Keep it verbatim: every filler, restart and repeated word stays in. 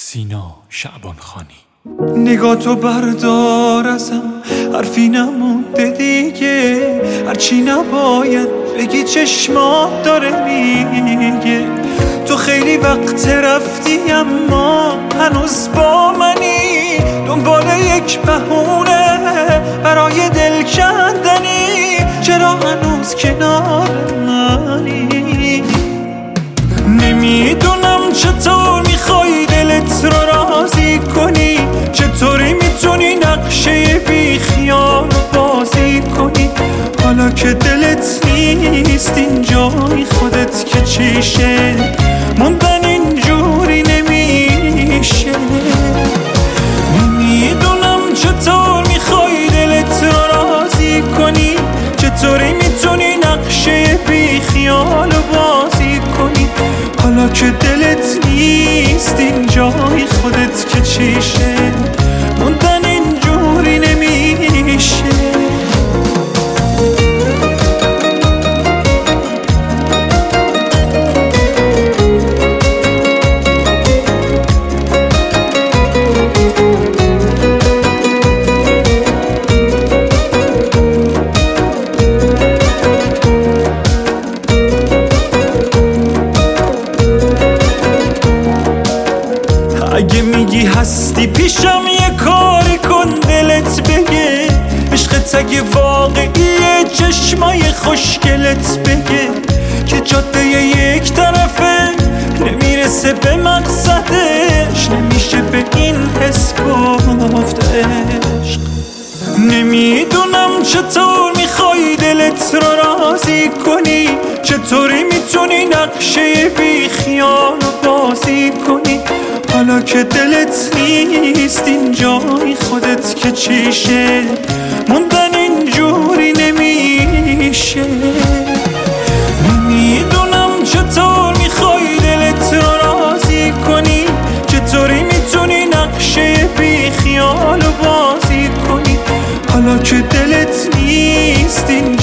سینا شعبانخانی. نگاه تو بردار ازم، حرفی نمونده دیگه، هرچی نباید بگی چشمات داره میگه. تو خیلی وقت رفتی اما هنوز با منی، دنبال یک بهونه برای دل کندنی. چرا هنوز کنار منی؟ نمیدونم چطور میخوای دلت رو راضی کنی، چطوری میتونی نقشه بی خیال بازی کنی. حالا که دلت نیست این جای خودت که چیشه، موندن اینجوری نمیشه. نمیدونم چطور میخوای دلت رو راضی کنی، چطوری میتونی نقشه بی خیال بازی کنی. حالا که دلت نیست این جای خودت که چیشه، موندن اینجوری نمیشه. اگه میگی هستی پیشم یه کاری کن دلت بگه، عشقت اگه واقعیه چشمای خوشگلت بگه که جاده یک طرفه نمیرسه به مقصدش، نمیشه به این حس گفت عشق. نمیدونم چطور میخوای دلت رو راضی کنی، چطوری میتونی نقشه بی خیال بازی کنی. حالا که دلت نیست این جای خودت که چیشه، موندن اینجوری نمیشه. نمیدونم چطور میخوای دلت رو راضی کنی، چطوری میتونی نقشه بی خیال بازی کنی. حالا که دلت نیست این